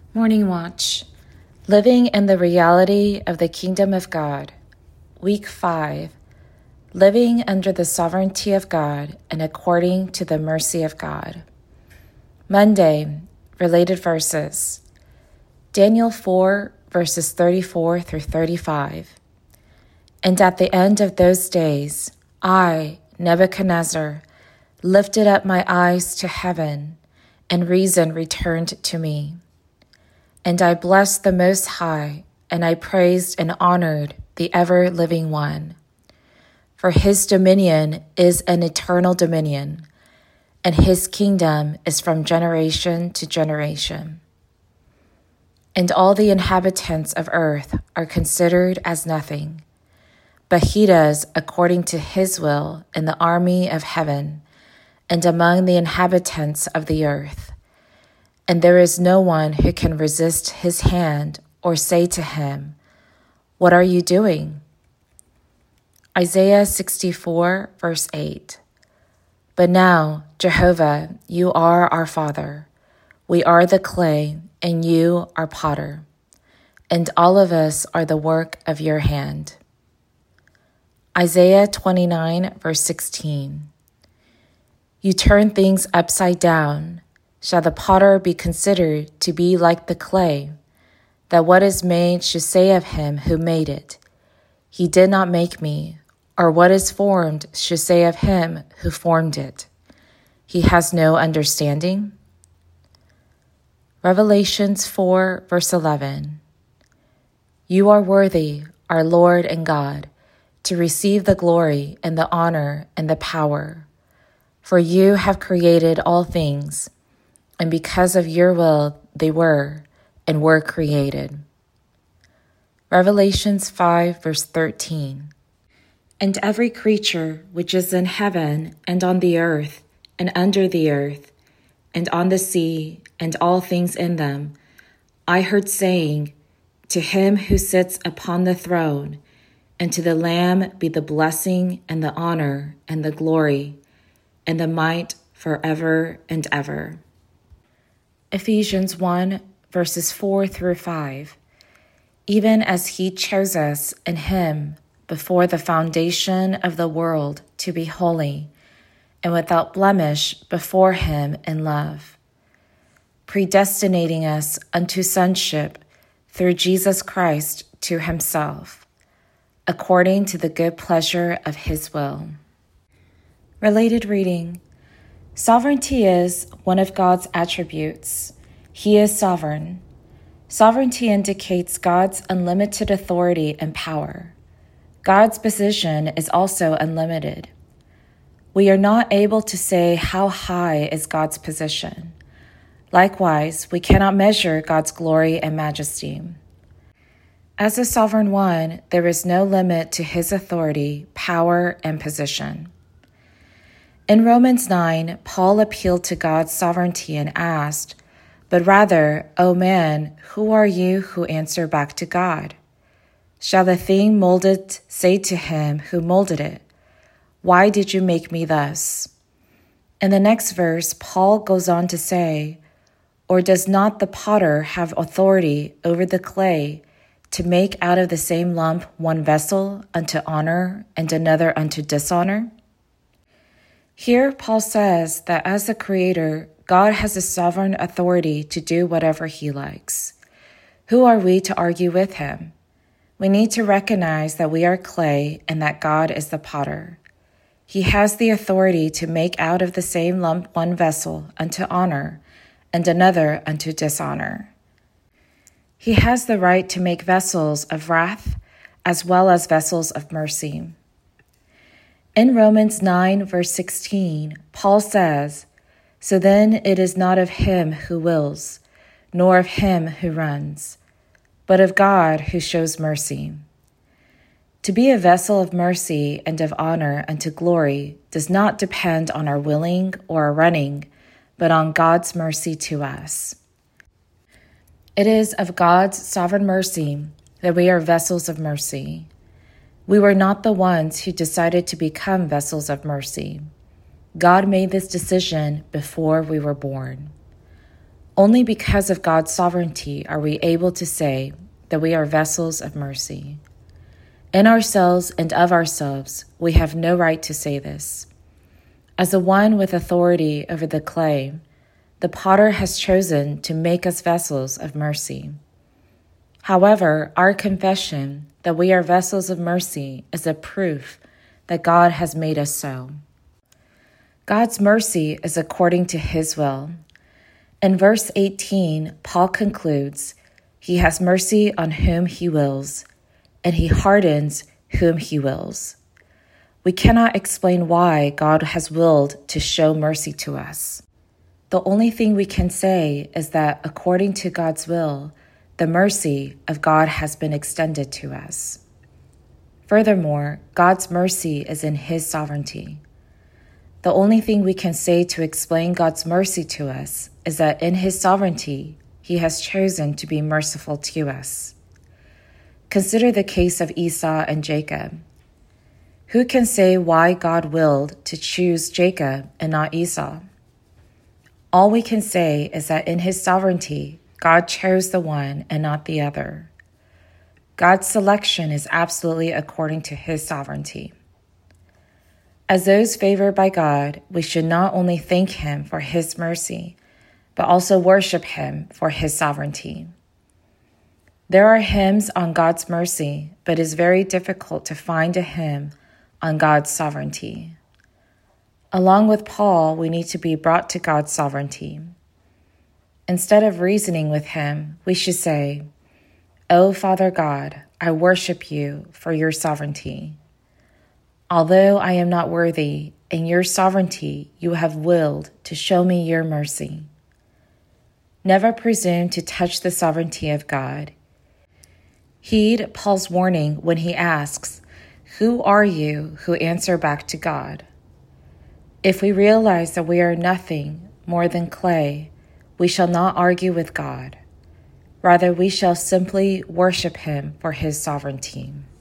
Morning Watch, Living in the Reality of the Kingdom of God, Week 5, Living under the Sovereignty of God and According to the Mercy of God. Monday, Related Verses, Daniel 4, verses 34 through 35. And at the end of those days, I, Nebuchadnezzar, lifted up my eyes to heaven, and reason returned to me. And I blessed the Most High, and I praised and honored the ever-living One. For his dominion is an eternal dominion, and his kingdom is from generation to generation. And all the inhabitants of earth are considered as nothing, but he does according to his will in the army of heaven and among the inhabitants of the earth. And there is no one who can resist his hand or say to him, "What are you doing?" Isaiah 64, verse 8. But now, Jehovah, you are our Father. We are the clay, and you are potter, and all of us are the work of your hand. Isaiah 29, verse 16. You turn things upside down. Shall the potter be considered to be like the clay, that what is made should say of him who made it, "He did not make me," or what is formed should say of him who formed it, "He has no understanding"? Revelations 4, verse 11. You are worthy, our Lord and God, to receive the glory and the honor and the power, for you have created all things, and because of your will they were and were created. Revelations 5, verse 13. And every creature which is in heaven and on the earth and under the earth and on the sea and all things in them, I heard saying, to him who sits upon the throne and to the Lamb be the blessing and the honor and the glory and the might forever and ever. Ephesians 1, verses 4 through 5. Even as he chose us in him before the foundation of the world to be holy and without blemish before him in love, predestinating us unto sonship through Jesus Christ to himself, according to the good pleasure of his will. Related reading. Sovereignty is one of God's attributes. He is sovereign. Sovereignty indicates God's unlimited authority and power. God's position is also unlimited. We are not able to say how high is God's position. Likewise, we cannot measure God's glory and majesty. As the Sovereign One, there is no limit to his authority, power, and position. In Romans 9, Paul appealed to God's sovereignty and asked, "But rather, O man, who are you who answer back to God? Shall the thing molded say to him who molded it, 'Why did you make me thus?'" In the next verse, Paul goes on to say, "Or does not the potter have authority over the clay to make out of the same lump one vessel unto honor and another unto dishonor?" Here, Paul says that as the Creator, God has the sovereign authority to do whatever he likes. Who are we to argue with him? We need to recognize that we are clay and that God is the potter. He has the authority to make out of the same lump one vessel unto honor and another unto dishonor. He has the right to make vessels of wrath as well as vessels of mercy. In Romans 9, verse 16, Paul says, "So then it is not of him who wills, nor of him who runs, but of God who shows mercy." To be a vessel of mercy and of honor unto glory does not depend on our willing or our running, but on God's mercy to us. It is of God's sovereign mercy that we are vessels of mercy. We were not the ones who decided to become vessels of mercy. God made this decision before we were born. Only because of God's sovereignty are we able to say that we are vessels of mercy. In ourselves and of ourselves, we have no right to say this. As the one with authority over the clay, the potter has chosen to make us vessels of mercy. However, our confession that we are vessels of mercy is a proof that God has made us so. God's mercy is according to his will. In verse 18, Paul concludes, "He has mercy on whom he wills, and he hardens whom he wills." We cannot explain why God has willed to show mercy to us. The only thing we can say is that according to God's will, the mercy of God has been extended to us. Furthermore, God's mercy is in his sovereignty. The only thing we can say to explain God's mercy to us is that in his sovereignty, he has chosen to be merciful to us. Consider the case of Esau and Jacob. Who can say why God willed to choose Jacob and not Esau? All we can say is that in his sovereignty, God chose the one and not the other. God's selection is absolutely according to his sovereignty. As those favored by God, we should not only thank him for his mercy, but also worship him for his sovereignty. There are hymns on God's mercy, but it is very difficult to find a hymn on God's sovereignty. Along with Paul, we need to be brought to God's sovereignty. Instead of reasoning with him, we should say, "O Father God, I worship you for your sovereignty. Although I am not worthy, in your sovereignty you have willed to show me your mercy." Never presume to touch the sovereignty of God. Heed Paul's warning when he asks, "Who are you who answer back to God?" If we realize that we are nothing more than clay, we shall not argue with God. Rather, we shall simply worship him for his sovereignty.